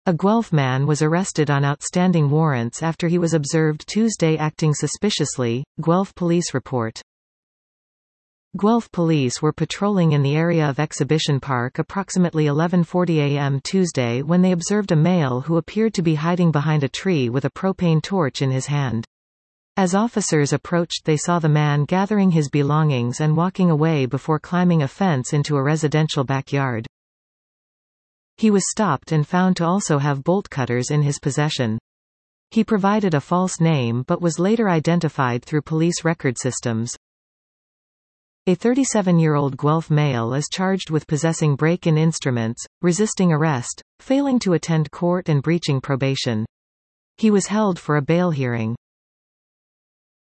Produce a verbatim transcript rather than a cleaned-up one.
A Guelph man was arrested on outstanding warrants after he was observed Tuesday acting suspiciously, Guelph police report. Guelph police were patrolling in the area of Exhibition Park approximately eleven forty a m Tuesday when they observed a male who appeared to be hiding behind a tree with a propane torch in his hand. As officers approached, they saw the man gathering his belongings and walking away before climbing a fence into a residential backyard. He was stopped and found to also have bolt cutters in his possession. He provided a false name but was later identified through police record systems. A thirty-seven-year-old Guelph male is charged with possessing break-in instruments, resisting arrest, failing to attend court and breaching probation. He was held for a bail hearing.